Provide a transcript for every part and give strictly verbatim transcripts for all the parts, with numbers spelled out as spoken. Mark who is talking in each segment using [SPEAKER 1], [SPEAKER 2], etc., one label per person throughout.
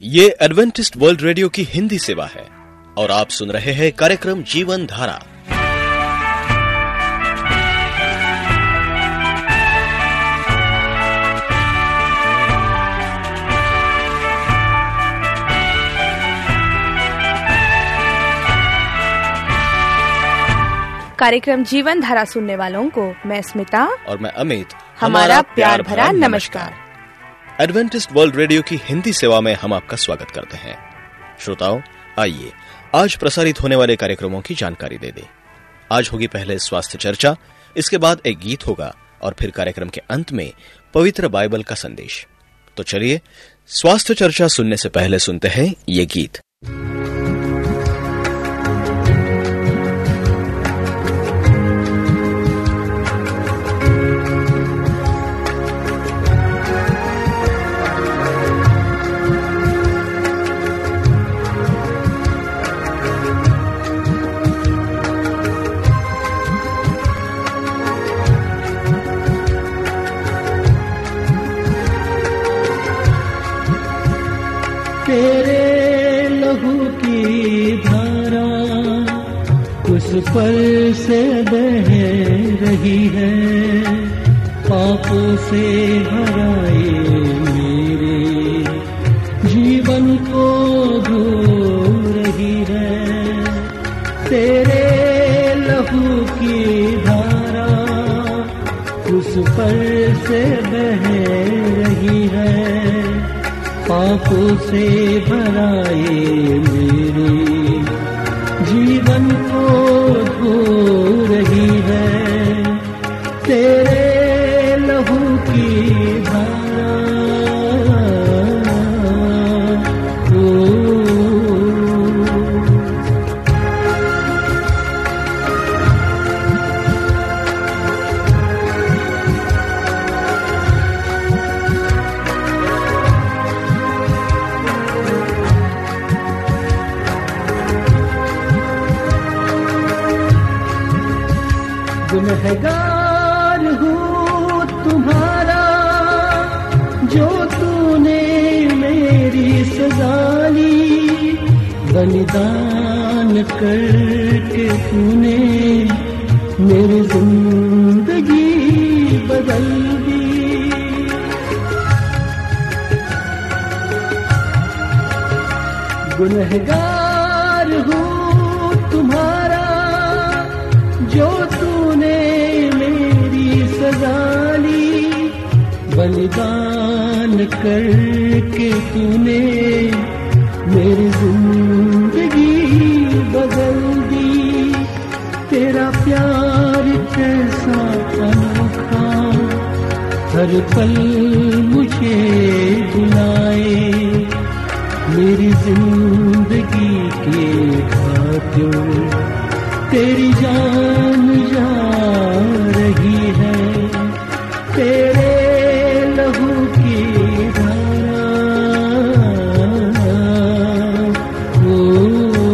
[SPEAKER 1] ये Adventist world radio की हिंदी सेवा है और आप सुन रहे हैं कार्यक्रम जीवन धारा।
[SPEAKER 2] कार्यक्रम जीवन धारा सुनने वालों को मैं स्मिता
[SPEAKER 1] और मैं अमित
[SPEAKER 2] हमारा प्यार भरा नमस्कार।
[SPEAKER 1] एडवेंटिस्ट वर्ल्ड रेडियो की हिंदी सेवा में हम आपका स्वागत करते हैं। श्रोताओं, आइए आज प्रसारित होने वाले कार्यक्रमों की जानकारी दे दें। आज होगी पहले स्वास्थ्य चर्चा, इसके बाद एक गीत होगा और फिर कार्यक्रम के अंत में पवित्र बाइबल का संदेश। तो चलिए स्वास्थ्य चर्चा सुनने से पहले सुनते हैं ये गीत।
[SPEAKER 3] तेरे लहू की धारा उस पर से बह रही है, पापों से भराए मेरे जीवन को धो रही है। तेरे लहू की धारा उस पर से बह रही है, पापों से भराए मेरे जीवन को धो रही है। तेरे लहू की धारा गुनहगार हूँ तुम्हारा, जो तूने मेरी सजा ली, बलिदान करके तूने मेरी जिंदगी बदल दी। गुनहगार हूँ तुम्हारा, जो तूने मेरी सजा ली, बलिदान करके तूने मेरी जिंदगी बदल दी। तेरा प्यार कैसा अनोखा, हर पल मुझे बुलाए, मेरी जिंदगी के खातिर तेरी जान जा रही है। तेरे लहू की धारा ओ,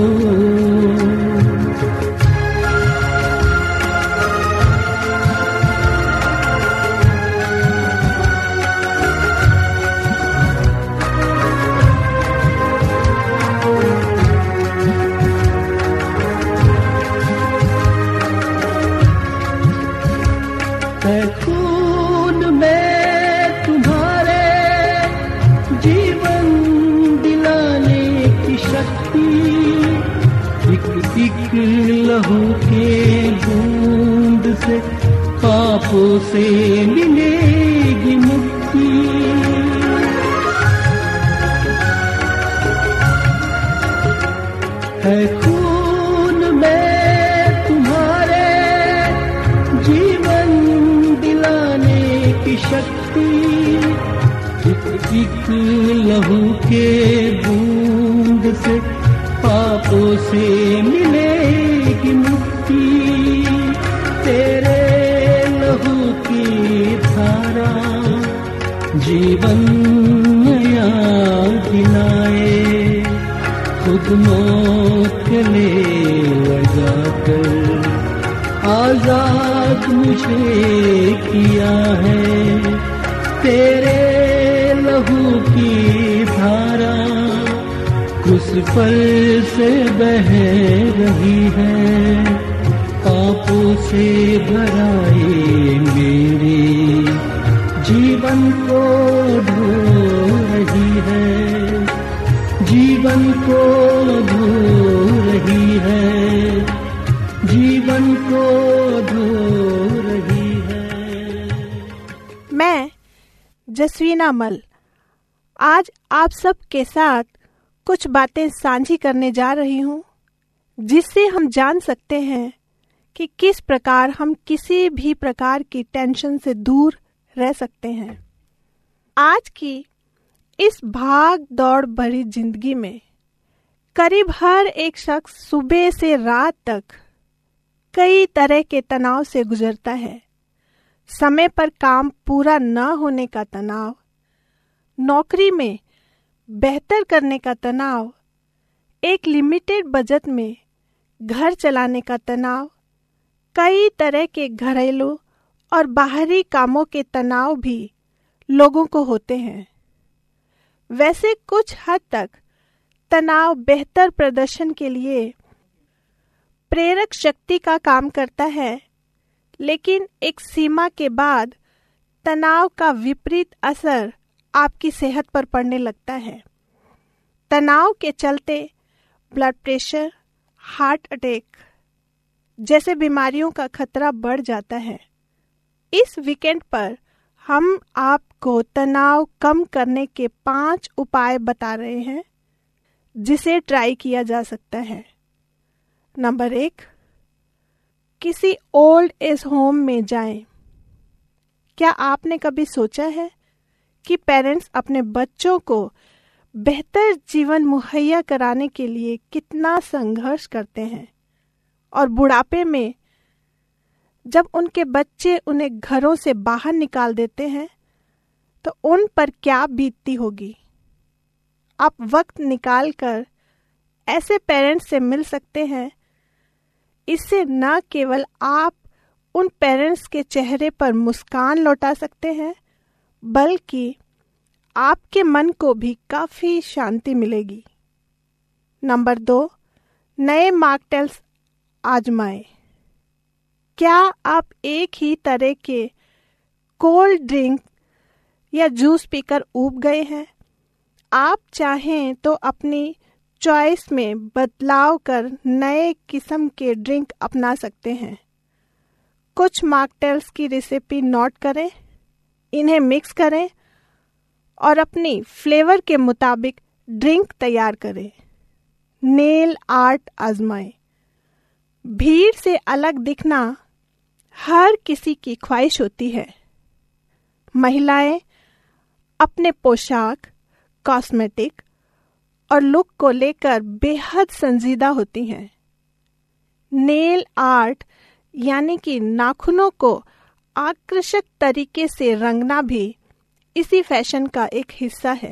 [SPEAKER 3] खून में तुम्हारे जीवन दिलाने की शक्ति, एक एक लहू के बूंद से पापों से मिलेगी मुक्ति। है खून में तुम्हारे जीवन दिलाने की शक्ति, एक लहू के बूंद से पापों से मिलेगी मुक्ति। तेरे लहू की धारा जीवन नया दिलाए, खुद मौत ले लगाकर आजाद मुझे किया है। तेरे लहू की धारा उस पर से बह रही है, पापों से भराए मेरे जीवन को धो रही है, जीवन को धो रही है, जीवन को धो रही है।
[SPEAKER 4] मैं जसवीना मल आज आप सब के साथ कुछ बातें साझी करने जा रही हूँ, जिससे हम जान सकते हैं कि किस प्रकार हम किसी भी प्रकार की टेंशन से दूर रह सकते हैं। आज की इस भाग दौड़ भरी जिंदगी में करीब हर एक शख्स सुबह से रात तक कई तरह के तनाव से गुजरता है। समय पर काम पूरा न होने का तनाव, नौकरी में बेहतर करने का तनाव, एक लिमिटेड बजट में घर चलाने का तनाव, कई तरह के घरेलू और बाहरी कामों के तनाव भी लोगों को होते हैं। वैसे कुछ हद तक तनाव बेहतर प्रदर्शन के लिए प्रेरक शक्ति का काम करता है, लेकिन एक सीमा के बाद तनाव का विपरीत असर आपकी सेहत पर पड़ने लगता है। तनाव के चलते ब्लड प्रेशर, हार्ट अटैक जैसे बीमारियों का खतरा बढ़ जाता है। इस वीकेंड पर हम आपको तनाव कम करने के पांच उपाय बता रहे हैं, जिसे ट्राई किया जा सकता है। नंबर एक, किसी ओल्ड एज होम में जाएं। क्या आपने कभी सोचा है कि पेरेंट्स अपने बच्चों को बेहतर जीवन मुहैया कराने के लिए कितना संघर्ष करते हैं, और बुढ़ापे में जब उनके बच्चे उन्हें घरों से बाहर निकाल देते हैं तो उन पर क्या बीतती होगी। आप वक्त निकालकर ऐसे पेरेंट्स से मिल सकते हैं। इससे न केवल आप उन पेरेंट्स के चेहरे पर मुस्कान लौटा सकते हैं, बल्कि आपके मन को भी काफी शांति मिलेगी। नंबर दो, नए मॉकटेल्स आजमाएं। क्या आप एक ही तरह के कोल्ड ड्रिंक या जूस पीकर ऊब गए हैं? आप चाहें तो अपनी चॉइस में बदलाव कर नए किस्म के ड्रिंक अपना सकते हैं। कुछ मॉकटेल्स की रेसिपी नोट करें, इन्हें मिक्स करें और अपनी फ्लेवर के मुताबिक ड्रिंक तैयार करें। नेल आर्ट आजमाएं। भीड़ से अलग दिखना हर किसी की ख्वाहिश होती है। महिलाएं अपने पोशाक, कॉस्मेटिक और लुक को लेकर बेहद संजीदा होती हैं। नेल आर्ट यानी कि नाखूनों को आकर्षक तरीके से रंगना भी इसी फैशन का एक हिस्सा है।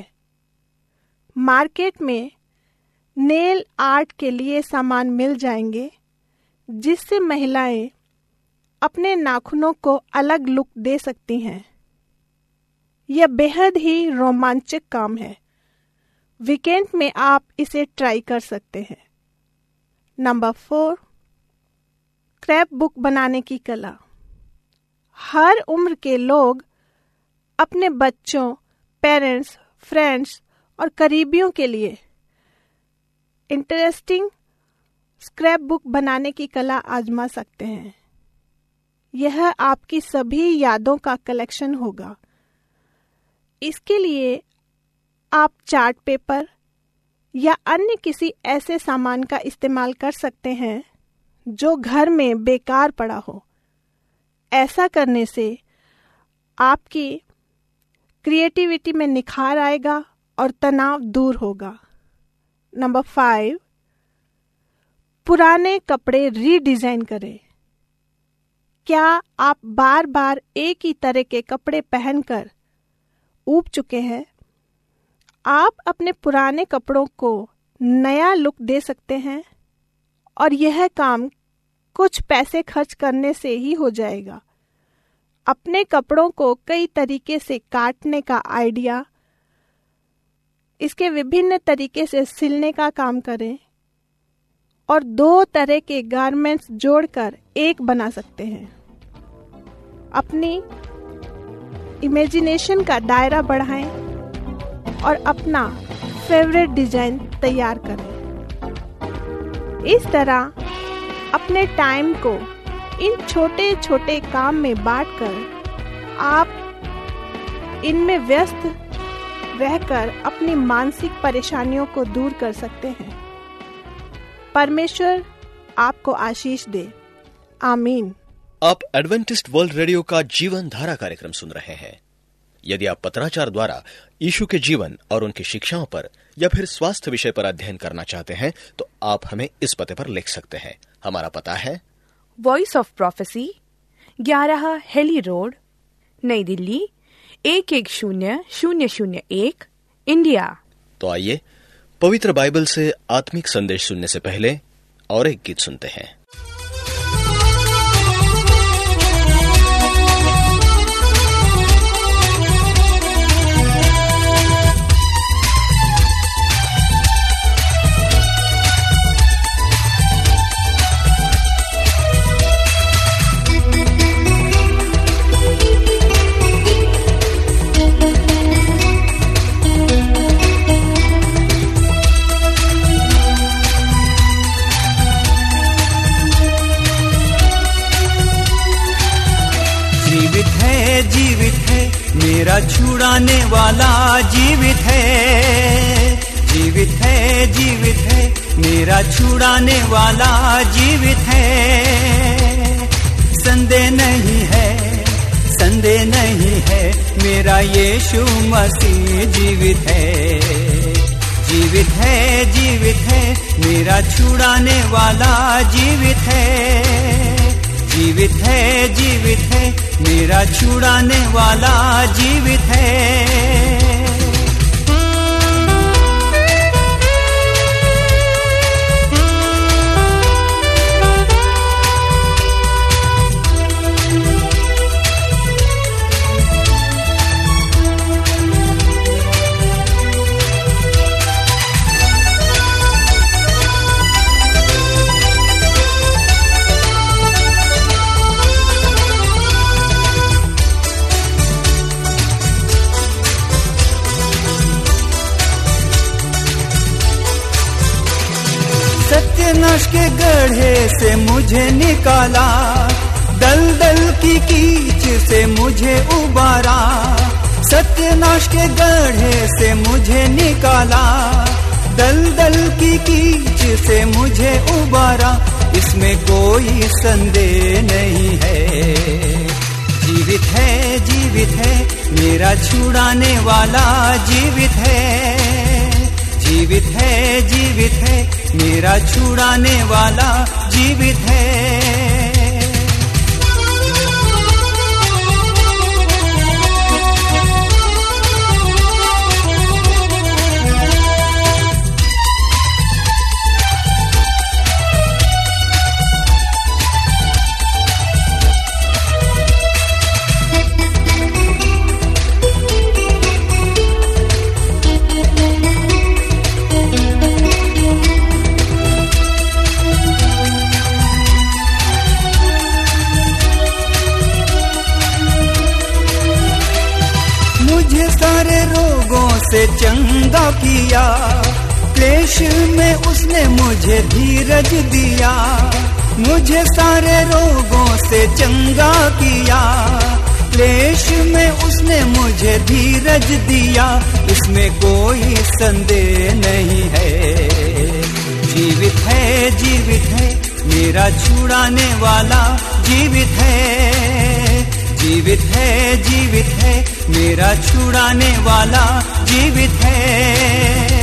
[SPEAKER 4] मार्केट में नेल आर्ट के लिए सामान मिल जाएंगे, जिससे महिलाएं अपने नाखूनों को अलग लुक दे सकती हैं। यह बेहद ही रोमांचक काम है। वीकेंड में आप इसे ट्राई कर सकते हैं। नंबर फोर, स्क्रैप बुक बनाने की कला। हर उम्र के लोग अपने बच्चों, पेरेंट्स, फ्रेंड्स और करीबियों के लिए इंटरेस्टिंग स्क्रैप बुक बनाने की कला आजमा सकते हैं। यह आपकी सभी यादों का कलेक्शन होगा। इसके लिए आप चार्ट पेपर या अन्य किसी ऐसे सामान का इस्तेमाल कर सकते हैं जो घर में बेकार पड़ा हो। ऐसा करने से आपकी क्रिएटिविटी में निखार आएगा और तनाव दूर होगा। नंबर फाइव, पुराने कपड़े रीडिजाइन करें। क्या आप बार बार एक ही तरह के कपड़े पहनकर ऊब चुके हैं? आप अपने पुराने कपड़ों को नया लुक दे सकते हैं और यह काम कुछ पैसे खर्च करने से ही हो जाएगा। अपने कपड़ों को कई तरीके से काटने का आइडिया इसके विभिन्न तरीके से सिलने का काम करें और दो तरह के गारमेंट्स जोड़कर एक बना सकते हैं। अपनी इमेजिनेशन का दायरा बढ़ाएं और अपना फेवरेट डिजाइन तैयार करें। इस तरह अपने टाइम को इन छोटे छोटे काम में बांटकर आप इनमें व्यस्त रहकर अपनी मानसिक परेशानियों को दूर कर सकते हैं। परमेश्वर आपको आशीष दे। आमीन।
[SPEAKER 1] आप एडवेंटिस्ट वर्ल्ड रेडियो का जीवन धारा कार्यक्रम सुन रहे हैं। यदि आप पत्राचार द्वारा यीशु के जीवन और उनकी शिक्षाओं पर या फिर स्वास्थ्य विषय पर अध्ययन करना चाहते हैं तो आप हमें इस पते पर लिख सकते हैं। हमारा पता है
[SPEAKER 2] वॉइस ऑफ प्रोफेसी, ग्यारह हेली रोड, नई दिल्ली एक एक शून्य शून्य शून्य एक, इंडिया।
[SPEAKER 1] तो आइए पवित्र बाइबल से आत्मिक संदेश सुनने से पहले और एक गीत सुनते हैं।
[SPEAKER 5] मेरा छुड़ाने वाला जीवित है, जीवित है, जीवित है, मेरा छुड़ाने वाला जीवित है। संदेह नहीं है, संदेह नहीं है, मेरा यीशु मसीह जीवित है, जीवित है, जीवित है, मेरा छुड़ाने वाला जीवित है, जीवित है, जीवित है, मेरा छुड़ाने वाला जीवित है। सत्यनाश के गड्ढे से मुझे निकाला, दलदल की कीच से मुझे उबारा। सत्यनाश के गड्ढे से मुझे निकाला, दलदल की कीच से मुझे उबारा। इसमें कोई संदेह नहीं है, जीवित है, जीवित है, मेरा छुड़ाने वाला जीवित है, जीवित है, जीवित है, मेरा छुड़ाने वाला जीवित है। से चंगा किया, क्लेश में उसने मुझे धीरज दिया। मुझे सारे रोगों से चंगा किया, क्लेश में उसने मुझे धीरज दिया। इसमें कोई संदेह नहीं है, जीवित है, जीवित है, मेरा छुड़ाने वाला जीवित है, जीवित है, जीवित है, मेरा छुड़ाने वाला जीवित है।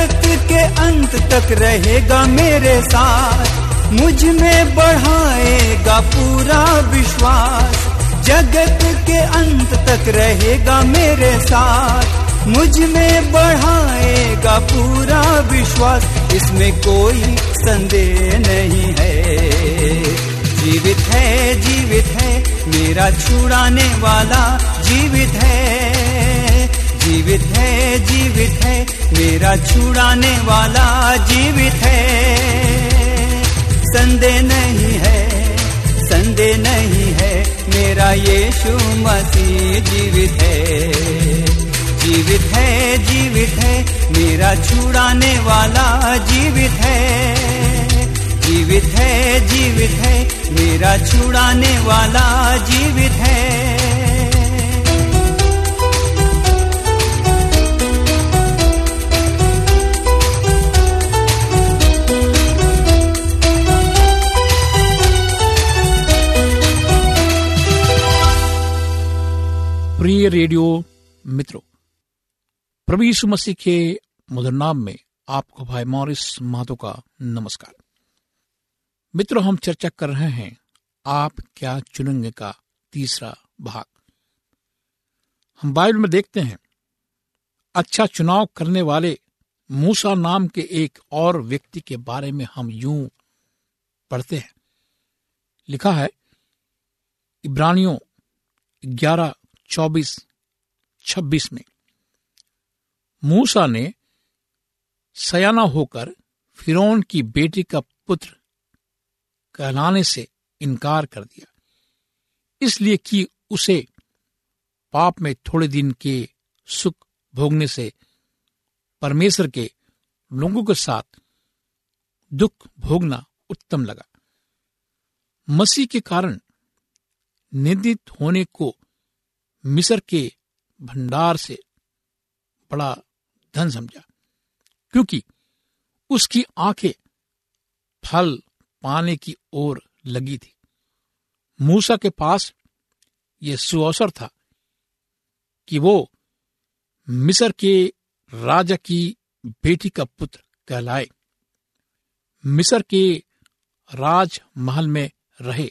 [SPEAKER 5] जगत के अंत तक रहेगा मेरे साथ, मुझ में बढ़ाएगा पूरा विश्वास। जगत के अंत तक रहेगा मेरे साथ, मुझ में बढ़ाएगा पूरा विश्वास। इसमें कोई संदेह नहीं है। जीवित है, जीवित है मेरा छुड़ाने वाला, जीवित है, जीवित है, जीवित है मेरा छुड़ाने वाला, जीवित है। संदेह नहीं है, संदेह नहीं है, मेरा यीशु मसीह जीवित है। जीवित है, जीवित है मेरा छुड़ाने वाला, जीवित है। जीवित है, जीवित है मेरा छुड़ाने वाला, जीवित है।
[SPEAKER 6] प्रिय रेडियो मित्रों, प्रभु यीशु मसीह के मधुर नाम में आपको भाई मॉरिस महतो का नमस्कार। मित्रों, हम चर्चा कर रहे हैं आप क्या चुनेंगे का तीसरा भाग। हम बाइबल में देखते हैं अच्छा चुनाव करने वाले मूसा नाम के एक और व्यक्ति के बारे में हम यूं पढ़ते हैं। लिखा है इब्रानियों ग्यारह चौबीस छब्बीस में, मूसा ने सयाना होकर फिरौन की बेटी का पुत्र कहलाने से इनकार कर दिया, इसलिए कि उसे पाप में थोड़े दिन के सुख भोगने से परमेश्वर के लोगों के साथ दुख भोगना उत्तम लगा। मसीह के कारण निंदित होने को मिस्र के भंडार से बड़ा धन समझा, क्योंकि उसकी आंखें फल पाने की ओर लगी थी। मूसा के पास यह सुअवसर था कि वो मिस्र के राजा की बेटी का पुत्र कहलाए, मिस्र के राजमहल में रहे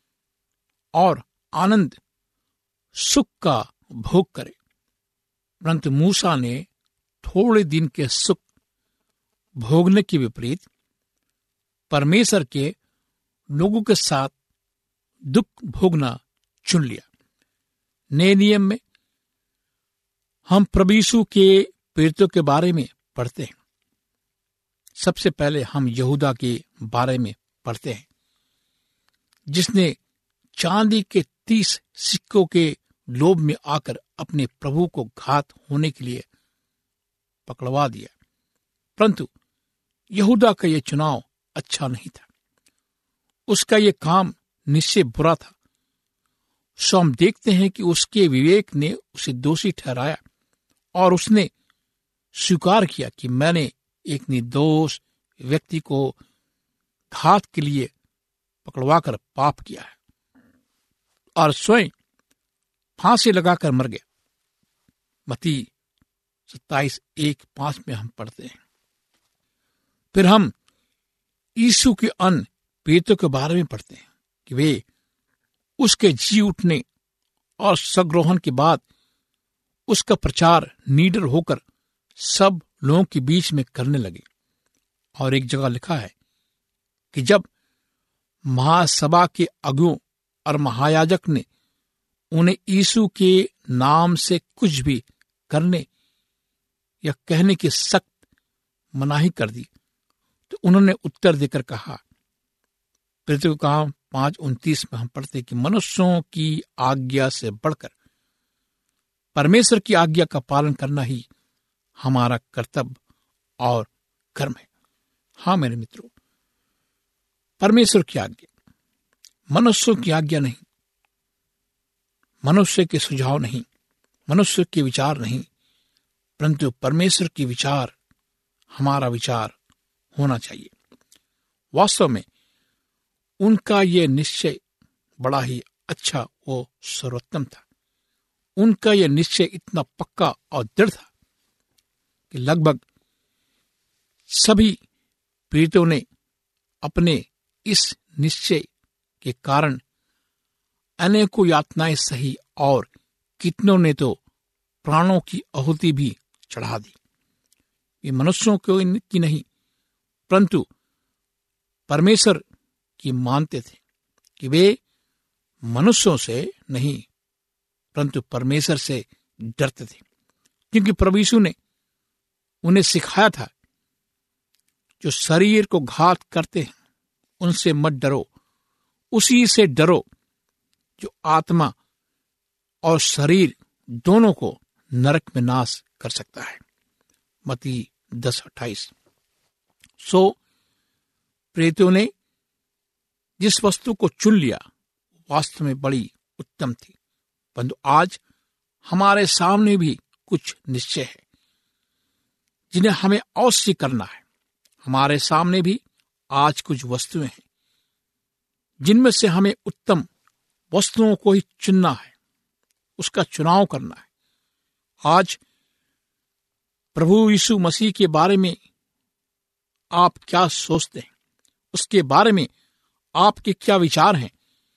[SPEAKER 6] और आनंद सुख का भोग करे। परंतु मूसा ने थोड़े दिन के सुख भोगने के विपरीत परमेश्वर के लोगों के साथ दुख भोगना चुन लिया। नए नियम में हम प्रभु यीशु के प्रेरितों के बारे में पढ़ते हैं। सबसे पहले हम यहूदा के बारे में पढ़ते हैं, जिसने चांदी के तीस सिक्कों के लोभ में आकर अपने प्रभु को घात होने के लिए पकड़वा दिया। परंतु यहूदा का यह चुनाव अच्छा नहीं था, उसका यह काम निश्चय बुरा था। सो हम देखते हैं कि उसके विवेक ने उसे दोषी ठहराया और उसने स्वीकार किया कि मैंने एक निर्दोष व्यक्ति को घात के लिए पकड़वाकर पाप किया है, और स्वयं फांसी लगाकर मर गया। मत्ती सत्ताईस एक पांच में हम पढ़ते हैं। फिर हम यीशु के अन्य प्रेरितों के बारे में पढ़ते हैं कि वे उसके जी उठने और सग्रोहण के बाद उसका प्रचार निडर होकर सब लोगों के बीच में करने लगे। और एक जगह लिखा है कि जब महासभा के अगुओं और महायाजक ने उन्हें यीशु के नाम से कुछ भी करने या कहने की सख्त मनाही कर दी, तो उन्होंने उत्तर देकर कहा, प्रेरितों का काम पांच उनतीस में हम पढ़ते कि मनुष्यों की आज्ञा से बढ़कर परमेश्वर की आज्ञा का पालन करना ही हमारा कर्तव्य और कर्म है। हाँ मेरे मित्रों, परमेश्वर की आज्ञा, मनुष्यों की आज्ञा नहीं, मनुष्य के सुझाव नहीं, मनुष्य के विचार नहीं, परंतु परमेश्वर की विचार हमारा विचार होना चाहिए। वास्तव में उनका यह निश्चय बड़ा ही अच्छा व सर्वोत्तम था। उनका यह निश्चय इतना पक्का और दृढ़ था कि लगभग सभी प्रेरितों ने अपने इस निश्चय के कारण अनेकों यातनाएं सही और कितनों ने तो प्राणों की आहुति भी चढ़ा दी। ये मनुष्यों की नहीं परंतु परमेश्वर की मानते थे कि वे मनुष्यों से नहीं परंतु परमेश्वर से डरते थे, क्योंकि प्रभु यीशु ने उन्हें सिखाया था जो शरीर को घात करते हैं उनसे मत डरो, उसी से डरो जो आत्मा और शरीर दोनों को नरक में नाश कर सकता है। मत्ती दस अट्ठाईस। सो प्रेरितों ने जिस वस्तु को चुन लिया वास्तव में बड़ी उत्तम थी, परंतु आज हमारे सामने भी कुछ निश्चय है जिन्हें हमें अवश्य करना है। हमारे सामने भी आज कुछ वस्तुएं हैं जिनमें से हमें उत्तम वस्तुओं को ही चुनना है, उसका चुनाव करना है। आज प्रभु यीशु मसीह के बारे में आप क्या सोचते हैं, उसके बारे में आपके क्या विचार हैं?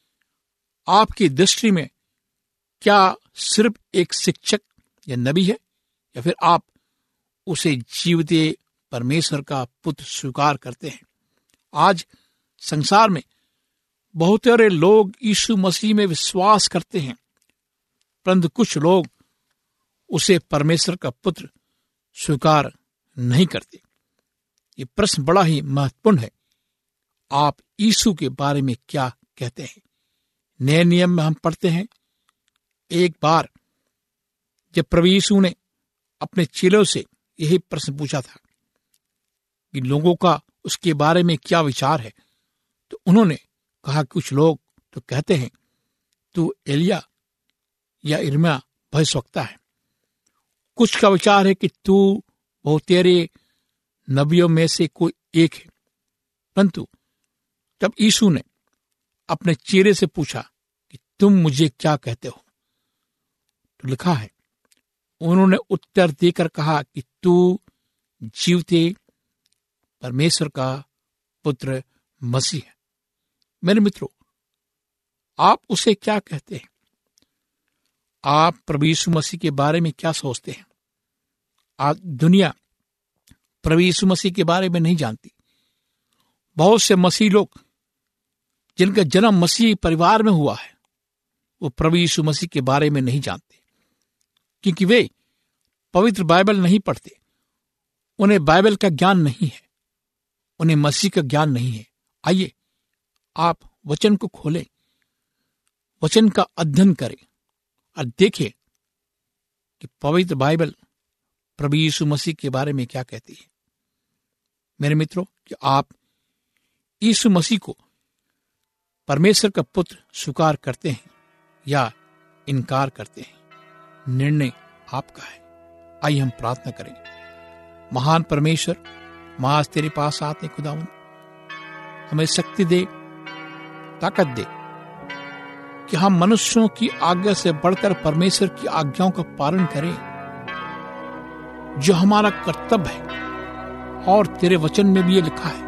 [SPEAKER 6] आपकी दृष्टि में क्या सिर्फ एक शिक्षक या नबी है, या फिर आप उसे जीवित परमेश्वर का पुत्र स्वीकार करते हैं? आज संसार में बहुत सारे लोग यीशु मसीह में विश्वास करते हैं, परंतु कुछ लोग उसे परमेश्वर का पुत्र स्वीकार नहीं करते। ये प्रश्न बड़ा ही महत्वपूर्ण है। आप यीशु के बारे में क्या कहते हैं? नए नियम में हम पढ़ते हैं, एक बार जब प्रभु यीशु ने अपने चेलों से यही प्रश्न पूछा था कि लोगों का उसके बारे में क्या विचार है, तो उन्होंने कहा कुछ लोग तो कहते हैं तू एलिया या इर्मिया भविष्यवक्ता है, कुछ का विचार है कि तू बहुत तेरे नबियों में से कोई एक है। परंतु तब यीशु ने अपने चेले से पूछा कि तुम मुझे क्या कहते हो, तो लिखा है उन्होंने उत्तर देकर कहा कि तू जीवते परमेश्वर का पुत्र मसीह है। मेरे मित्रों, आप उसे क्या कहते हैं? आप प्रभु यीशु मसीह के बारे में क्या सोचते हैं? आज दुनिया प्रभु यीशु मसीह के बारे में नहीं जानती। बहुत से मसीह लोग जिनका जन्म मसीह परिवार में हुआ है, वो प्रभु यीशु मसीह के बारे में नहीं जानते, क्योंकि वे पवित्र बाइबल नहीं पढ़ते। उन्हें बाइबल का ज्ञान नहीं है, उन्हें मसीह का ज्ञान नहीं है। आइए आप वचन को खोलें, वचन का अध्ययन करें और देखें कि पवित्र बाइबल प्रभु यीशु मसीह के बारे में क्या कहती है। मेरे मित्रों, कि आप यीशु मसीह को परमेश्वर का पुत्र स्वीकार करते हैं या इनकार करते हैं, निर्णय आपका है। आइए हम प्रार्थना करें। महान परमेश्वर, मां तेरे पास आते खुदावन, हमें शक्ति दे, ताकत दे कि हम मनुष्यों की आज्ञा से बढ़कर परमेश्वर की आज्ञाओं का पालन करें, जो हमारा कर्तव्य है और तेरे वचन में भी ये लिखा है।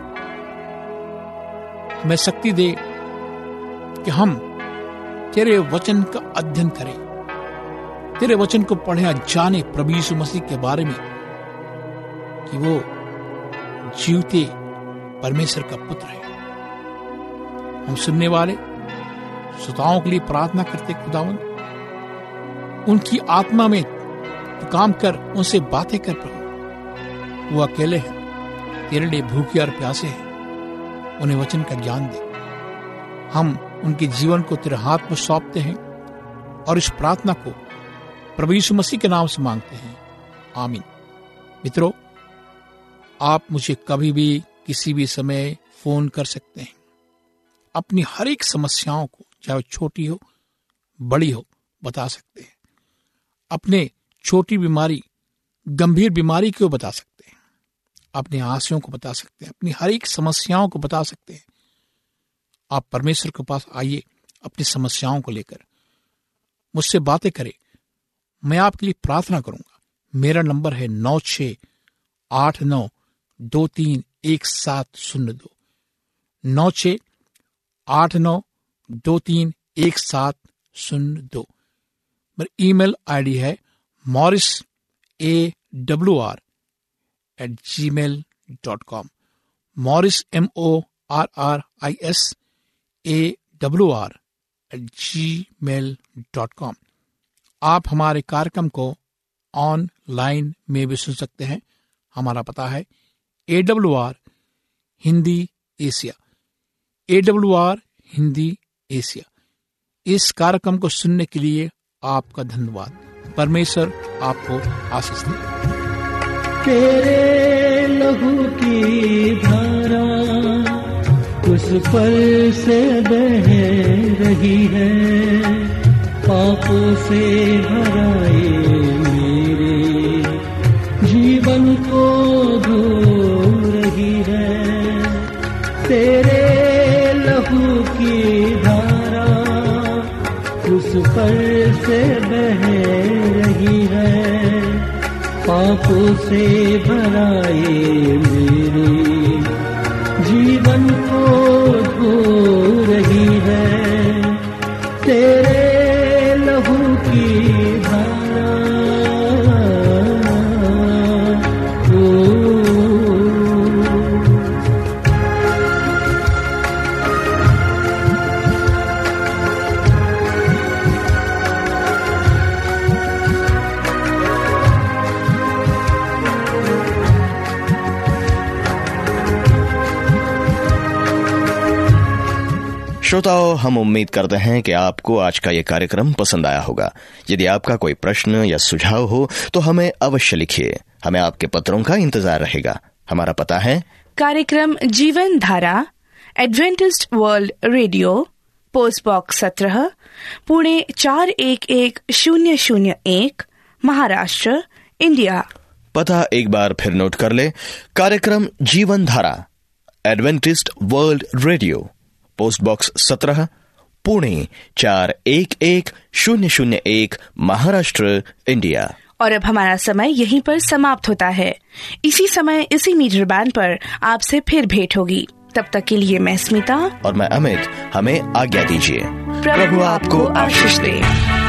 [SPEAKER 6] हमें शक्ति दे कि हम तेरे वचन का अध्ययन करें, तेरे वचन को पढ़े और जाने प्रभु यीशु मसीह के बारे में कि वो जीवते परमेश्वर का पुत्र है। हम सुनने वाले श्रोताओं के लिए प्रार्थना करते खुदावन, उनकी आत्मा में तो काम कर, उनसे बातें कर प्रभु। वो अकेले हैं, तेरे लिए भूखे और प्यासे हैं, उन्हें वचन का ज्ञान दे। हम उनके जीवन को तेरे हाथ में सौंपते हैं और इस प्रार्थना को प्रभु यीशु मसीह के नाम से मांगते हैं, आमीन। मित्रों, आप मुझे कभी भी किसी भी समय फोन कर सकते हैं, अपनी हर एक समस्याओं को, चाहे छोटी हो बड़ी हो, बता सकते हैं। अपने छोटी बीमारी, गंभीर बीमारी को बता सकते हैं, अपने आशयों को बता सकते हैं, अपनी हर एक समस्याओं को बता सकते हैं। आप परमेश्वर के पास आइए, अपनी समस्याओं को लेकर मुझसे बातें करें, मैं आपके लिए प्रार्थना करूंगा। मेरा नंबर है नौ छः आठ नौ दो तीन एक सात शून्य दो, नौ छ आठ नौ दो तीन एक सात शून्य दो। मेरी ईमेल आईडी है Morris A W R at Gmail dot com. Morris M O R R I S A W R at Gmail dot com. आप हमारे कार्यक्रम को ऑनलाइन में भी सुन सकते हैं। हमारा पता है A W R Hindi Asia, A W R Hindi Asia. इस कार्यक्रम को सुनने के लिए आपका धन्यवाद। परमेश्वर आपको आशीष दे।
[SPEAKER 3] तेरे लहू की धारा उस पल से बह रही है, पापों से भराए मेरे जीवन को धो रही है। तेरे लहू की धारा उस पल से बह रही है, पापों से भराए मेरे जीवन को धो रही है। तेरे लहू की धारा
[SPEAKER 1] श्रोताओं, हम उम्मीद करते हैं कि आपको आज का ये कार्यक्रम पसंद आया होगा। यदि आपका कोई प्रश्न या सुझाव हो तो हमें अवश्य लिखिए। हमें आपके पत्रों का इंतजार रहेगा। हमारा पता है
[SPEAKER 2] कार्यक्रम Jeevan Dhara, Adventist world radio, post box सत्रह, पुणे चार एक एक शून्य शून्य एक, महाराष्ट्र, इंडिया।
[SPEAKER 1] पता एक बार फिर नोट कर ले। कार्यक्रम Jeevan Dhara, Adventist world radio, post box सत्रह, पुणे चार एक एक शून्य शून्य एक, महाराष्ट्र, इंडिया।
[SPEAKER 2] और अब हमारा समय यहीं पर समाप्त होता है। इसी समय इसी मीटर बैंड पर आपसे फिर भेंट होगी। तब तक के लिए मैं स्मिता
[SPEAKER 1] और मैं अमित, हमें आज्ञा दीजिए।
[SPEAKER 2] प्रभु आपको आशीष दे।